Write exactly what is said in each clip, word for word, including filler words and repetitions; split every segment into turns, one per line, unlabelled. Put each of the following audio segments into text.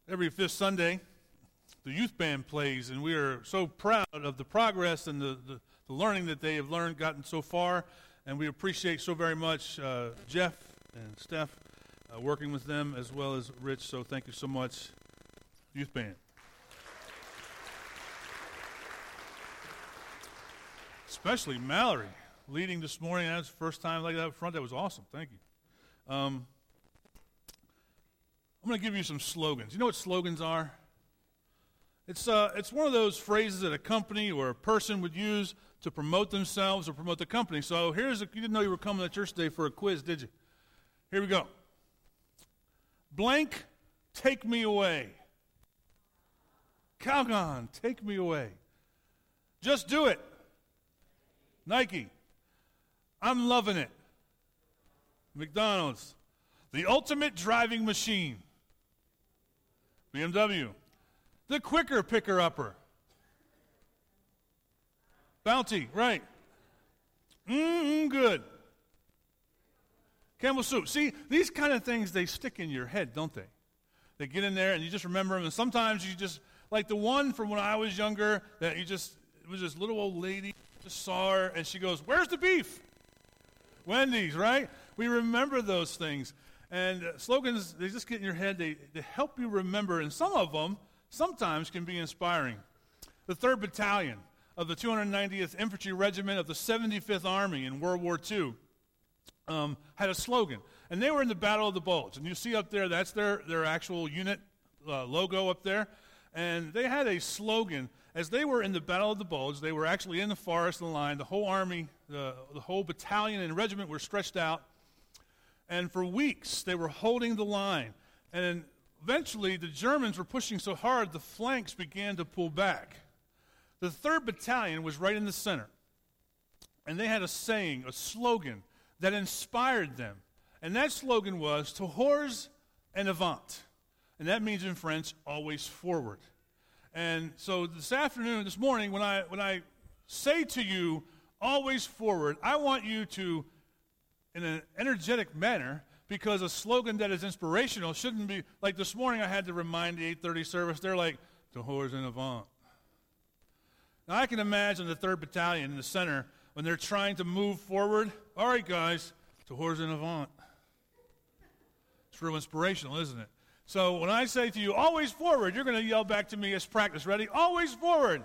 Every fifth Sunday, the youth band plays, and we are so proud of the progress and the, the, the learning that they have learned, gotten so far, and we appreciate so very much uh, Jeff and Steph uh, working with them, as well as Rich, so thank you so much, youth band. Especially Mallory, leading this morning. That was the first time like that up front. That was awesome. Thank you. Um, I'm going to give you some slogans. You know what slogans are? It's uh, it's one of those phrases that a company or a person would use to promote themselves or promote the company. So here's a, you didn't know you were coming to church today for a quiz, did you? Here we go. Blank, take me away. Calgon, take me away. Just do it. Nike. I'm loving it. McDonald's. The ultimate driving machine. B M W. The quicker picker-upper. Bounty, right. Mmm, good. Campbell soup. See, these kind of things, they stick in your head, don't they? They get in there and you just remember them. And sometimes you just, like the one from when I was younger, that you just, it was this little old lady, just saw her, and she goes, "Where's the beef?" Wendy's, right? We remember those things. And uh, slogans, they just get in your head. They, they help you remember. And some of them sometimes can be inspiring. The third Battalion of the two hundred ninetieth Infantry Regiment of the seventy-fifth Army in World War Two um, had a slogan. And they were in the Battle of the Bulge. And you see up there, that's their, their actual unit uh, logo up there. And they had a slogan. As they were in the Battle of the Bulge, they were actually in the forest line. The whole army, the, the whole battalion and regiment were stretched out. And for weeks, they were holding the line. And eventually, the Germans were pushing so hard, the flanks began to pull back. The third Battalion was right in the center. And they had a saying, a slogan, that inspired them. And that slogan was, "Toujours en avant." And that means in French, always forward. And so this afternoon, this morning, when I when I say to you, always forward, I want you to, in an energetic manner, because a slogan that is inspirational shouldn't be, like this morning I had to remind the eight thirty service, they're like, "Toujours en avant." Now I can imagine the third Battalion in the center, when they're trying to move forward, all right guys, "Toujours en avant." It's real inspirational, isn't it? So when I say to you, "Always forward," you're going to yell back to me as practice. Ready? Always forward.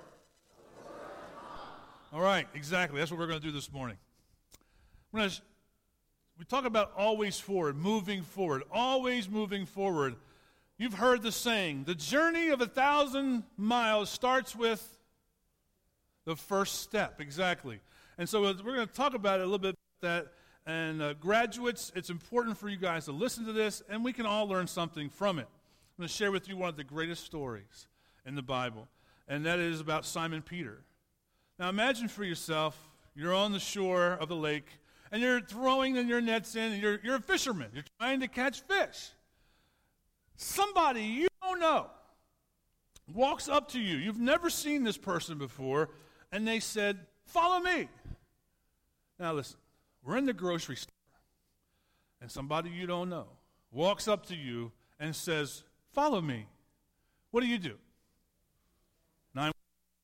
All right, exactly. That's what we're going to do this morning. We're going to, we talk about always forward, moving forward, always moving forward. You've heard the saying, the journey of a thousand miles starts with the first step. Exactly. And so we're going to talk about it a little bit about that. And uh, graduates, it's important for you guys to listen to this, and we can all learn something from it. I'm going to share with you one of the greatest stories in the Bible, and that is about Simon Peter. Now imagine for yourself, you're on the shore of the lake, and you're throwing your nets in, and you're, you're a fisherman. You're trying to catch fish. Somebody you don't know walks up to you. You've never seen this person before, and they said, "Follow me." Now listen. We're in the grocery store, and somebody you don't know walks up to you and says, "Follow me." What do you do? Nine.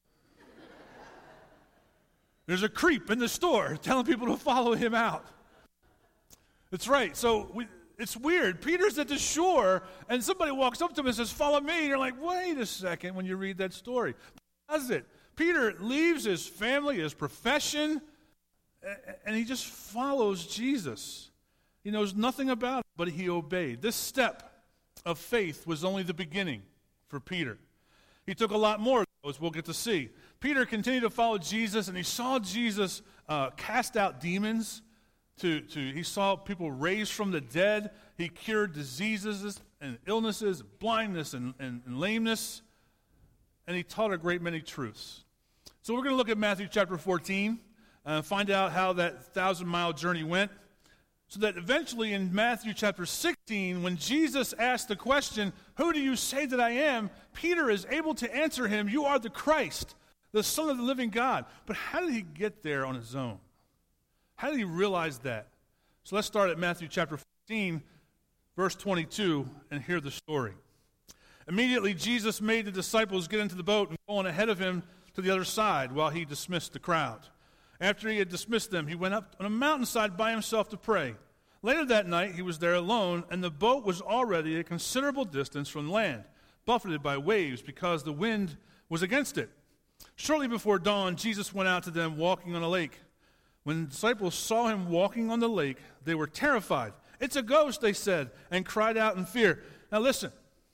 There's a creep in the store telling people to follow him out. That's right. So we, it's weird. Peter's at the shore, and somebody walks up to him and says, "Follow me." And you're like, wait a second when you read that story. Does it? Peter leaves his family, his profession, and he just follows Jesus. He knows nothing about it, but he obeyed. This step of faith was only the beginning for Peter. He took a lot more, as we'll get to see. Peter continued to follow Jesus, and he saw Jesus uh, cast out demons. To, to he saw people raised from the dead. He cured diseases and illnesses, blindness and, and, and lameness. And he taught a great many truths. So we're going to look at Matthew chapter fourteen. Uh, find out how that thousand-mile journey went, so that eventually in Matthew chapter sixteen, when Jesus asked the question, "Who do you say that I am?" Peter is able to answer him, "You are the Christ, the Son of the living God." But how did he get there on his own? How did he realize that? So let's start at Matthew chapter fourteen, verse twenty-two, and hear the story. Immediately, Jesus made the disciples get into the boat and go on ahead of him to the other side while he dismissed the crowd. After he had dismissed them, he went up on a mountainside by himself to pray. Later that night, he was there alone, and the boat was already a considerable distance from land, buffeted by waves because the wind was against it. Shortly before dawn, Jesus went out to them walking on a lake. When the disciples saw him walking on the lake, they were terrified. "It's a ghost," they said, and cried out in fear. Now listen,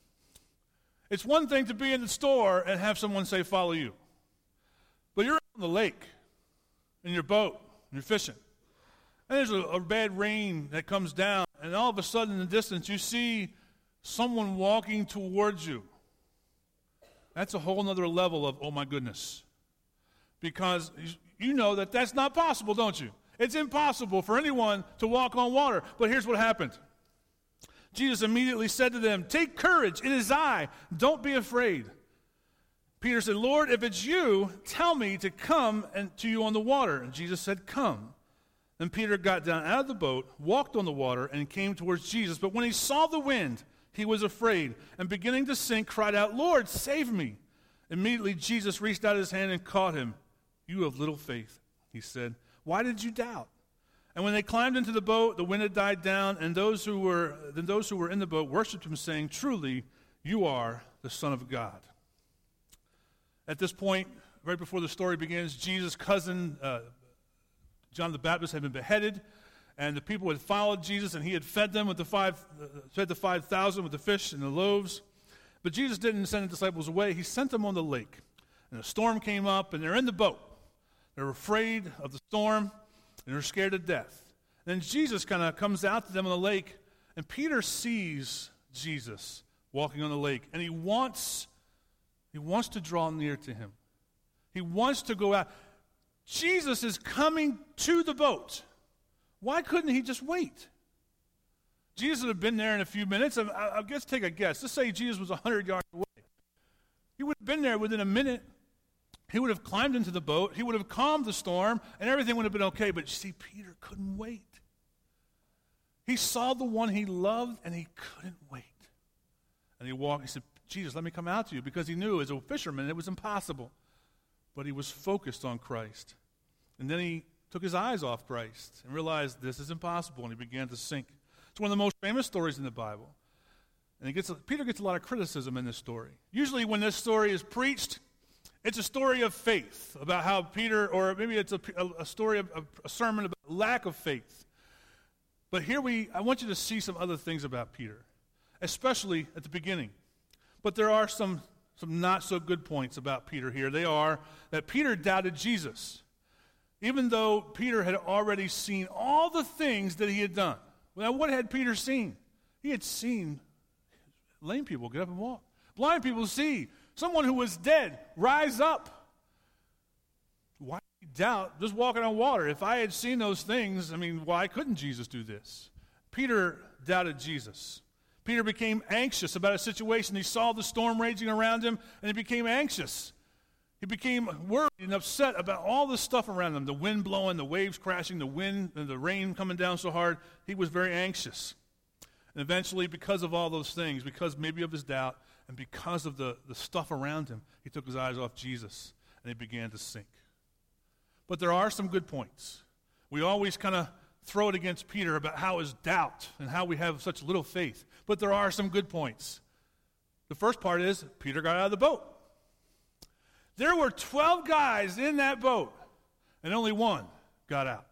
it's one thing to be in the store and have someone say, "Follow you." But you're on the lake, in your boat, and you're fishing. And there's a, a bad rain that comes down, and all of a sudden in the distance you see someone walking towards you. That's a whole other level of, oh my goodness. Because you know that that's not possible, don't you? It's impossible for anyone to walk on water. But here's what happened. Jesus immediately said to them, "Take courage, it is I. Don't be afraid." Peter said, "Lord, if it's you, tell me to come and to you on the water." And Jesus said, "Come." Then Peter got down out of the boat, walked on the water, and came towards Jesus. But when he saw the wind, he was afraid, and beginning to sink, cried out, "Lord, save me." Immediately Jesus reached out his hand and caught him. "You have little faith," he said. "Why did you doubt?" And when they climbed into the boat, the wind had died down, and those who were then those who were in the boat worshipped him, saying, "Truly, you are the Son of God." At this point, right before the story begins, Jesus' cousin, uh, John the Baptist, had been beheaded, and the people had followed Jesus, and he had fed them with the five, uh, fed the five thousand with the fish and the loaves. But Jesus didn't send the disciples away; he sent them on the lake. And a storm came up, and they're in the boat. They're afraid of the storm, and they're scared to death. Then Jesus kind of comes out to them on the lake, and Peter sees Jesus walking on the lake, and he wants, he wants to draw near to him. He wants to go out. Jesus is coming to the boat. Why couldn't he just wait? Jesus would have been there in a few minutes. I, I, I guess take a guess. Let's say Jesus was one hundred yards away. He would have been there within a minute. He would have climbed into the boat. He would have calmed the storm, and everything would have been okay. But you see, Peter couldn't wait. He saw the one he loved, and he couldn't wait. And he walked. He said, "Jesus, let me come out to you," because he knew as a fisherman it was impossible. But he was focused on Christ. And then he took his eyes off Christ and realized this is impossible, and he began to sink. It's one of the most famous stories in the Bible. And he gets, Peter gets a lot of criticism in this story. Usually when this story is preached, it's a story of faith, about how Peter, or maybe it's a, a story of a, a sermon about lack of faith. But here we, I want you to see some other things about Peter, especially at the beginning. But there are some, some not so good points about Peter here. They are that Peter doubted Jesus, even though Peter had already seen all the things that he had done. Now, what had Peter seen? He had seen lame people get up and walk, blind people see, someone who was dead rise up. Why doubt just walking on water? If I had seen those things, I mean, why couldn't Jesus do this? Peter doubted Jesus. Peter became anxious about a situation. He saw the storm raging around him, and he became anxious. He became worried and upset about all the stuff around him, the wind blowing, the waves crashing, the wind and the rain coming down so hard. He was very anxious. And eventually, because of all those things, because maybe of his doubt, and because of the, the stuff around him, he took his eyes off Jesus, and he began to sink. But there are some good points. We always kind of throw it against Peter about how his doubt and how we have such little faith. But there are some good points. The first part is Peter got out of the boat. There were twelve guys in that boat, and only one got out.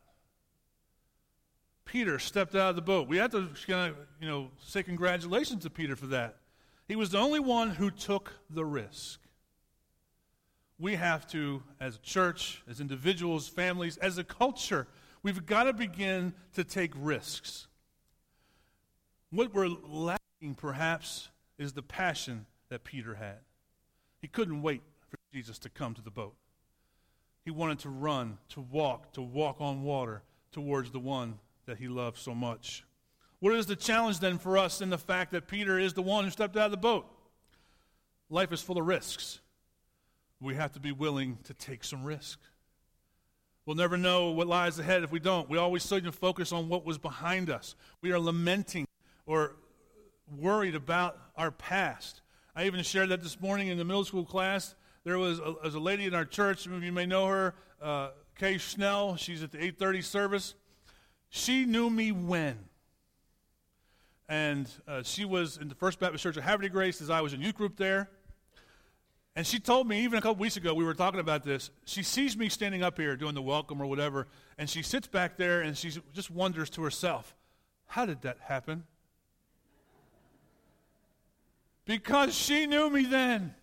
Peter stepped out of the boat. We have to kind of, you know, say congratulations to Peter for that. He was the only one who took the risk. We have to, as a church, as individuals, families, as a culture, we've got to begin to take risks. What we're lacking, perhaps, is the passion that Peter had. He couldn't wait for Jesus to come to the boat. He wanted to run, to walk, to walk on water towards the one that he loved so much. What is the challenge then for us in the fact that Peter is the one who stepped out of the boat? Life is full of risks. We have to be willing to take some risk. We'll never know what lies ahead if we don't. We always seem to focus on what was behind us. We are lamenting or worried about our past. I even shared that this morning in the middle school class. There was a, was a lady in our church, some of you may know her, uh, Kay Schnell. She's at the eight thirty service. She knew me when? And uh, she was in the First Baptist Church of Haverty Grace as I was in youth group there. And she told me, even a couple weeks ago, we were talking about this. She sees me standing up here doing the welcome or whatever, and she sits back there and she just wonders to herself, how did that happen? Because she knew me then.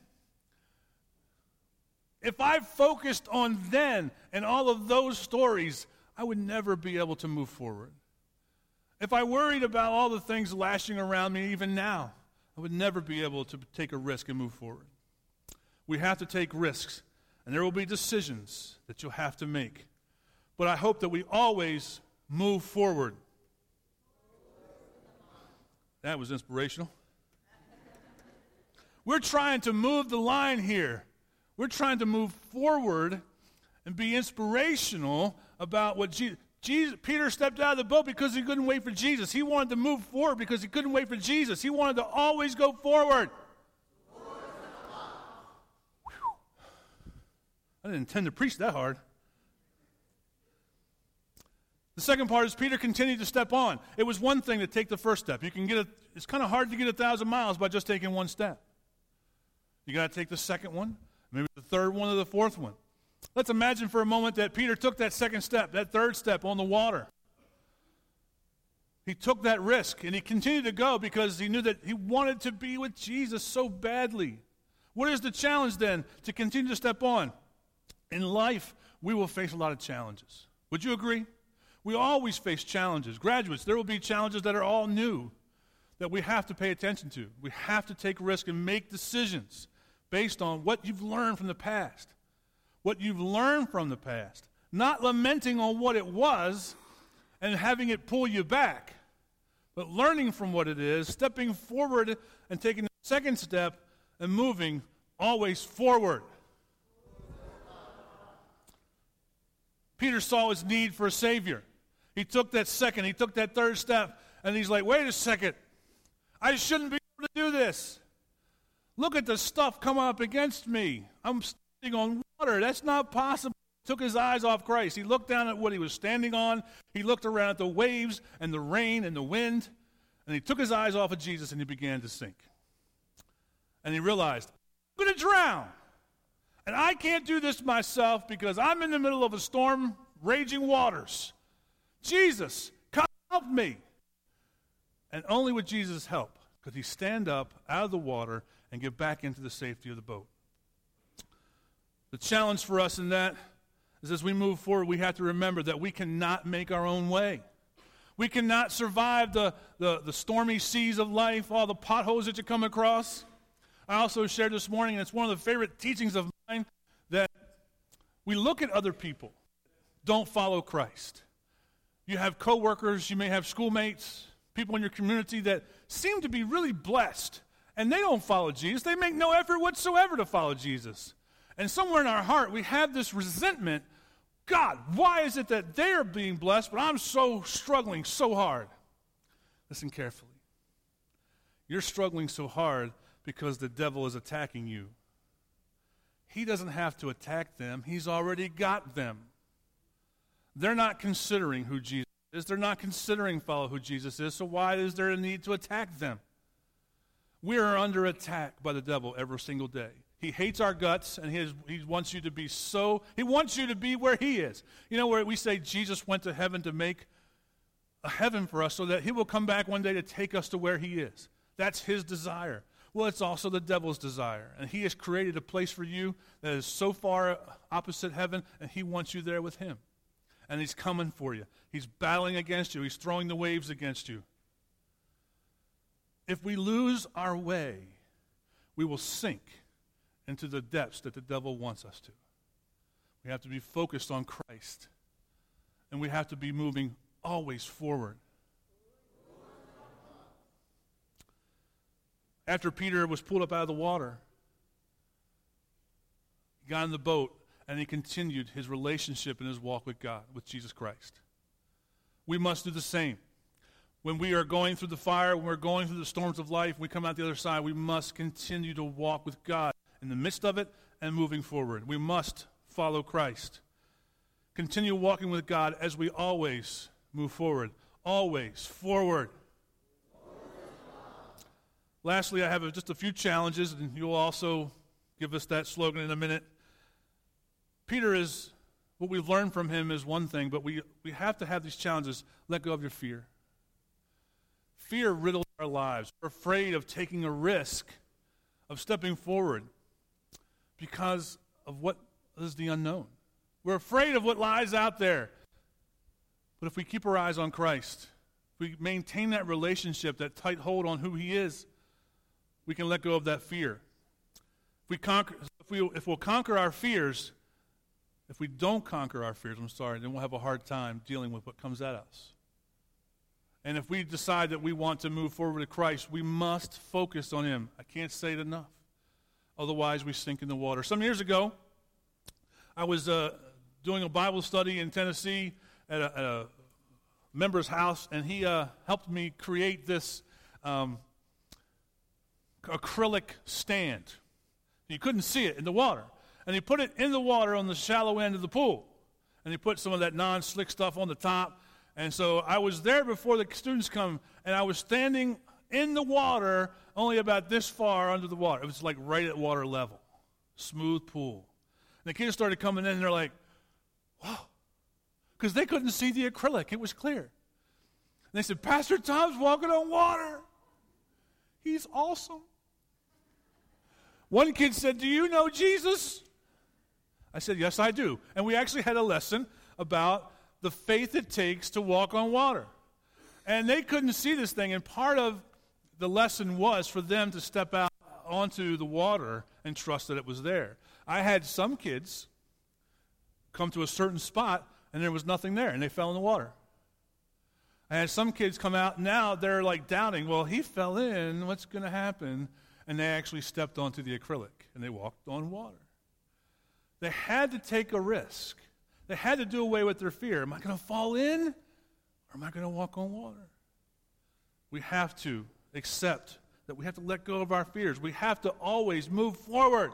If I focused on then and all of those stories, I would never be able to move forward. If I worried about all the things lashing around me even now, I would never be able to take a risk and move forward. We have to take risks, and there will be decisions that you'll have to make. But I hope that we always move forward. That was inspirational. We're trying to move the line here. We're trying to move forward and be inspirational about what Jesus, Jesus, Peter stepped out of the boat because he couldn't wait for Jesus. He wanted to move forward because he couldn't wait for Jesus. He wanted to always go forward. I didn't intend to preach that hard. The second part is Peter continued to step on. It was one thing to take the first step. You can get a, it's kind of hard to get a thousand miles by just taking one step. You got to take the second one, maybe the third one or the fourth one. Let's imagine for a moment that Peter took that second step, that third step on the water. He took that risk, and he continued to go because he knew that he wanted to be with Jesus so badly. What is the challenge then to continue to step on? In life, we will face a lot of challenges. Would you agree? We always face challenges. Graduates, there will be challenges that are all new that we have to pay attention to. We have to take risks and make decisions based on what you've learned from the past. What you've learned from the past. Not lamenting on what it was and having it pull you back, but learning from what it is, stepping forward and taking the second step and moving always forward. Peter saw his need for a Savior. He took that second, he took that third step, and he's like, wait a second. I shouldn't be able to do this. Look at the stuff coming up against me. I'm standing on water. That's not possible. He took his eyes off Christ. He looked down at what he was standing on. He looked around at the waves and the rain and the wind, and he took his eyes off of Jesus and he began to sink. And he realized, I'm going to drown. And I can't do this myself because I'm in the middle of a storm, raging waters. Jesus, come help me. And only with Jesus' help could he stand up out of the water and get back into the safety of the boat. The challenge for us in that is as we move forward, we have to remember that we cannot make our own way. We cannot survive the, the, the stormy seas of life, all the potholes that you come across. I also shared this morning, and it's one of the favorite teachings of mine, that we look at other people don't follow Christ. You have coworkers, you may have schoolmates, people in your community that seem to be really blessed, and they don't follow Jesus. They make no effort whatsoever to follow Jesus. And somewhere in our heart, we have this resentment. God, why is it that they're being blessed, but I'm so struggling so hard? Listen carefully. You're struggling so hard because the devil is attacking you. He doesn't have to attack them. He's already got them. They're not considering who Jesus is. They're not considering follow who Jesus is. So why is there a need to attack them? We are under attack by the devil every single day. He hates our guts, and he, is, he wants you to be so, he wants you to be where he is. You know, where we say Jesus went to heaven to make a heaven for us so that he will come back one day to take us to where he is. That's his desire. Well, it's also the devil's desire. And he has created a place for you that is so far opposite heaven, and he wants you there with him. And he's coming for you. He's battling against you. He's throwing the waves against you. If we lose our way, we will sink into the depths that the devil wants us to. We have to be focused on Christ. And we have to be moving always forward. After Peter was pulled up out of the water, he got in the boat and he continued his relationship and his walk with God, with Jesus Christ. We must do the same. When we are going through the fire, when we're going through the storms of life, we come out the other side, we must continue to walk with God in the midst of it and moving forward. We must follow Christ. Continue walking with God as we always move forward. Always forward. Lastly, I have just a few challenges, and you'll also give us that slogan in a minute. Peter is, what we've learned from him is one thing, but we, we have to have these challenges. Let go of your fear. Fear riddles our lives. We're afraid of taking a risk, of stepping forward because of what is the unknown. We're afraid of what lies out there. But if we keep our eyes on Christ, if we maintain that relationship, that tight hold on who he is, we can let go of that fear. If we conquer, if, we, if we'll conquer our fears, if we don't conquer our fears, I'm sorry, then we'll have a hard time dealing with what comes at us. And if we decide that we want to move forward with Christ, we must focus on him. I can't say it enough. Otherwise, we sink in the water. Some years ago, I was uh, doing a Bible study in Tennessee at a, at a member's house, and he uh, helped me create this um, acrylic stand. You couldn't see it in the water. And he put it in the water on the shallow end of the pool. And he put some of that non-slick stuff on the top. And so I was there before the students come, and I was standing in the water only about this far under the water. It was like right at water level. Smooth pool. And the kids started coming in, and they're like, whoa. Because they couldn't see the acrylic. It was clear. And they said, Pastor Tom's walking on water. He's awesome. One kid said, do you know Jesus? I said, yes, I do. And we actually had a lesson about the faith it takes to walk on water. And they couldn't see this thing, and part of the lesson was for them to step out onto the water and trust that it was there. I had some kids come to a certain spot, and there was nothing there, and they fell in the water. I had some kids come out, now they're like doubting, well, he fell in, what's going to happen? And they actually stepped onto the acrylic, and they walked on water. They had to take a risk. They had to do away with their fear. Am I going to fall in, or am I going to walk on water? We have to accept that we have to let go of our fears. We have to always move forward.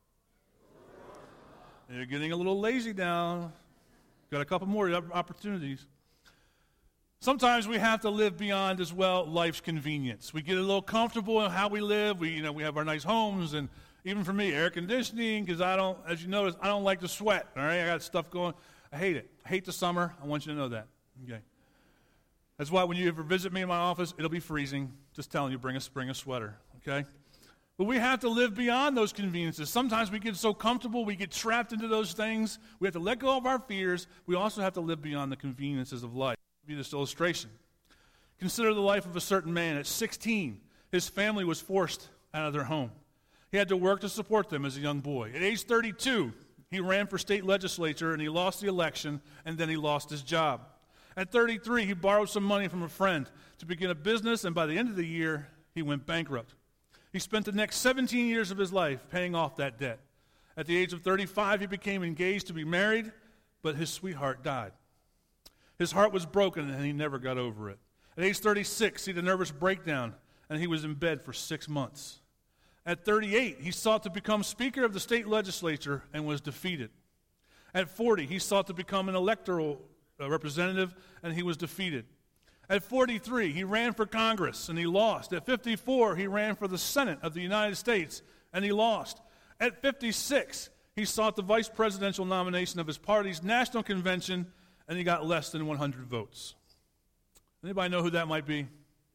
You're getting a little lazy now. Got a couple more opportunities. Sometimes we have to live beyond as well life's convenience. We get a little comfortable in how we live. We, you know, we have our nice homes, and even for me, air conditioning, because I don't, as you notice, I don't like to sweat. All right, I got stuff going. I hate it. I hate the summer. I want you to know that. Okay. That's why when you ever visit me in my office, it'll be freezing. Just telling you, bring a bring a sweater. Okay. But we have to live beyond those conveniences. Sometimes we get so comfortable, we get trapped into those things. We have to let go of our fears. We also have to live beyond the conveniences of life. I'll give you this illustration. Consider the life of a certain man. At sixteen, his family was forced out of their home. He had to work to support them as a young boy. At age thirty-two, he ran for state legislature, and he lost the election, and then he lost his job. At thirty-three, he borrowed some money from a friend to begin a business, and by the end of the year, he went bankrupt. He spent the next seventeen years of his life paying off that debt. At the age of thirty-five, he became engaged to be married, but his sweetheart died. His heart was broken, and he never got over it. At age thirty-six, he had a nervous breakdown, and he was in bed for six months. At thirty-eight, he sought to become Speaker of the state legislature and was defeated. At forty, he sought to become an electoral uh, representative, and he was defeated. At forty-three, he ran for Congress, and he lost. At fifty-four, he ran for the Senate of the United States, and he lost. At fifty-six, he sought the vice presidential nomination of his party's national convention, and he got less than one hundred votes. Anybody know who that might be?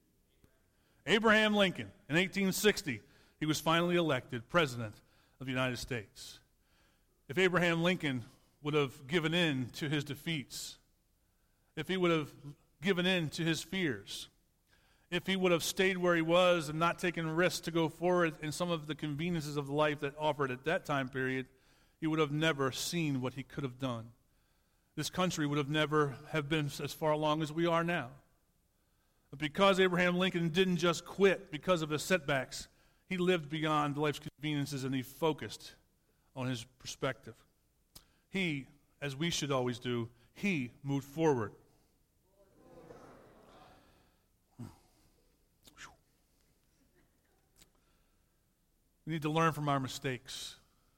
Abraham Lincoln. In eighteen sixty, he was finally elected president of the United States. If Abraham Lincoln would have given in to his defeats, if he would have given in to his fears, if he would have stayed where he was and not taken risks to go forward in some of the conveniences of life that offered at that time period, he would have never seen what he could have done. This country would have never have been as far along as we are now. But because Abraham Lincoln didn't just quit because of his setbacks, he lived beyond life's conveniences, and he focused on his perspective. He, as we should always do, he moved forward. We need to learn from our mistakes.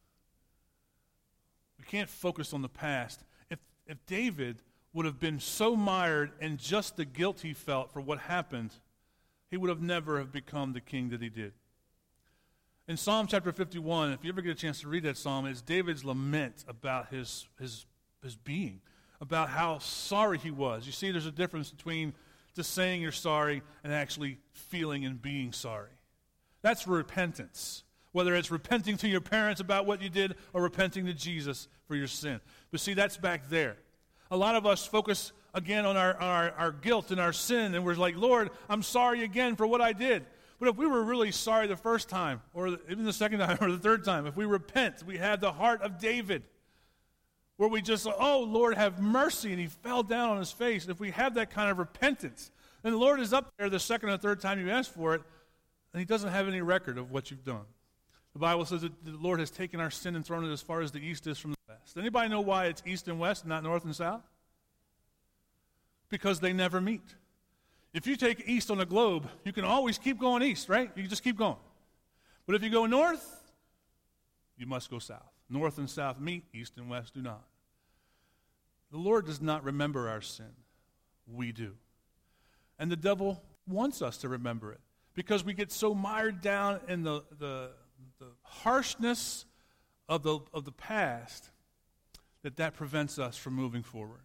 We can't focus on the past. If, if David would have been so mired in just the guilt he felt for what happened, he would have never have become the king that he did. In Psalm chapter fifty-one, if you ever get a chance to read that psalm, it's David's lament about his, his, his being, about how sorry he was. You see, there's a difference between just saying you're sorry and actually feeling and being sorry. That's repentance. Whether it's repenting to your parents about what you did or repenting to Jesus for your sin. But see, that's back there. A lot of us focus again on our, on our, our guilt and our sin, and we're like, Lord, I'm sorry again for what I did. But if we were really sorry the first time, or even the second time, or the third time, if we repent, we have the heart of David, where we just, oh, Lord, have mercy, and he fell down on his face. If we have that kind of repentance, then the Lord is up there the second or third time you ask for it, and he doesn't have any record of what you've done. The Bible says that the Lord has taken our sin and thrown it as far as the east is from the west. Anybody know why it's east and west, not north and south? Because they never meet. If you take east on a globe, you can always keep going east, right? You can just keep going. But if you go north, you must go south. North and south meet, east and west do not. The Lord does not remember our sin. We do. And the devil wants us to remember it because we get so mired down in the, the, the harshness of the, of the past that that prevents us from moving forward.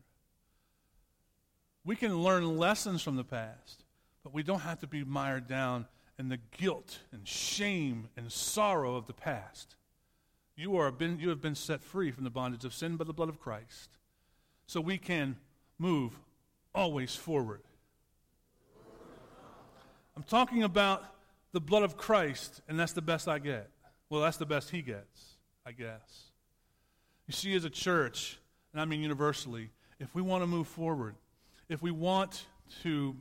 We can learn lessons from the past, but we don't have to be mired down in the guilt and shame and sorrow of the past. You are been, you have been set free from the bondage of sin by the blood of Christ. So we can move always forward. I'm talking about the blood of Christ, and that's the best I get. Well, that's the best he gets, I guess. You see, as a church, and I mean universally, if we want to move forward, if we want to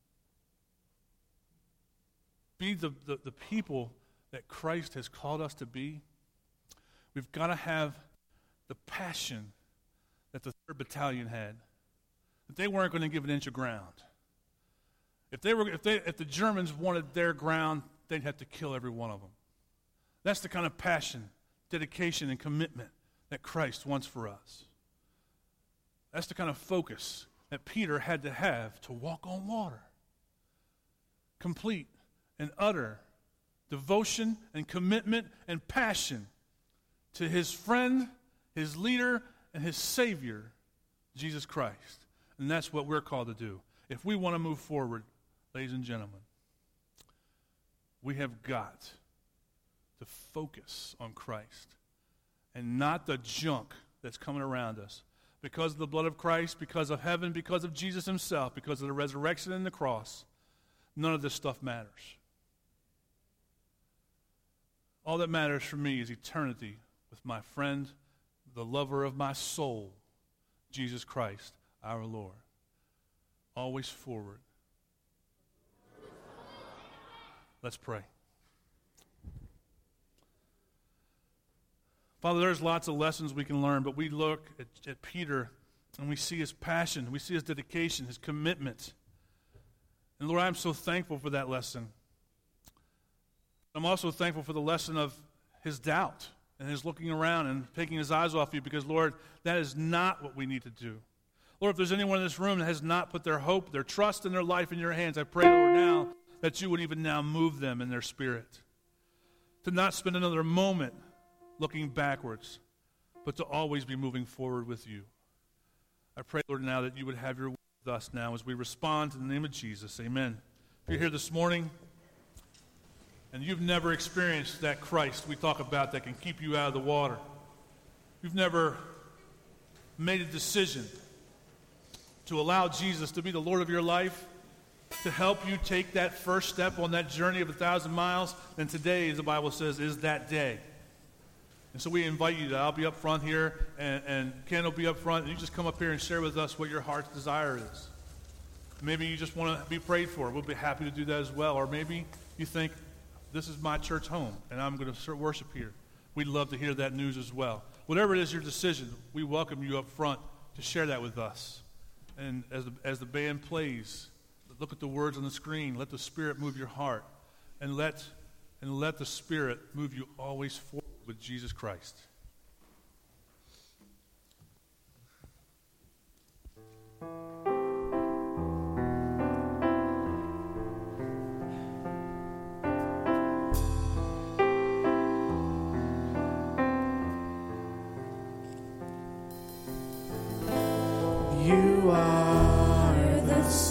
be the, the, the people that Christ has called us to be, we've got to have the passion that the third Battalion had. That they weren't going to give an inch of ground. If they were, if they, if the Germans wanted their ground, they'd have to kill every one of them. That's the kind of passion, dedication, and commitment that Christ wants for us. That's the kind of focus that Peter had to have to walk on water. Complete and utter devotion and commitment and passion to his friend, his leader, and his Savior, Jesus Christ. And that's what we're called to do. If we want to move forward, ladies and gentlemen, we have got to focus on Christ and not the junk that's coming around us. Because of the blood of Christ, because of heaven, because of Jesus himself, because of the resurrection and the cross, none of this stuff matters. All that matters for me is eternity with my friend, the lover of my soul, Jesus Christ, our Lord. Always forward. Let's pray. Father, there's lots of lessons we can learn, but we look at, at Peter and we see his passion, we see his dedication, his commitment. And Lord, I'm so thankful for that lesson. I'm also thankful for the lesson of his doubt and his looking around and taking his eyes off you because, Lord, that is not what we need to do. Lord, if there's anyone in this room that has not put their hope, their trust, and their life in your hands, I pray, Lord, now that you would even now move them in their spirit. To not spend another moment looking backwards, but to always be moving forward with you. I pray, Lord, now that you would have your way with us now as we respond in the name of Jesus. Amen. If you're here this morning and you've never experienced that Christ we talk about that can keep you out of the water, you've never made a decision to allow Jesus to be the Lord of your life, to help you take that first step on that journey of a thousand miles, then today, as the Bible says, is that day. And so we invite you to, I'll be up front here, and, and Ken will be up front, and you just come up here and share with us what your heart's desire is. Maybe you just want to be prayed for. We'll be happy to do that as well. Or maybe you think, this is my church home, and I'm going to worship here. We'd love to hear that news as well. Whatever it is your decision, we welcome you up front to share that with us. And as the, as the band plays, look at the words on the screen. Let the Spirit move your heart, and let and let the Spirit move you always forward with Jesus Christ.
You are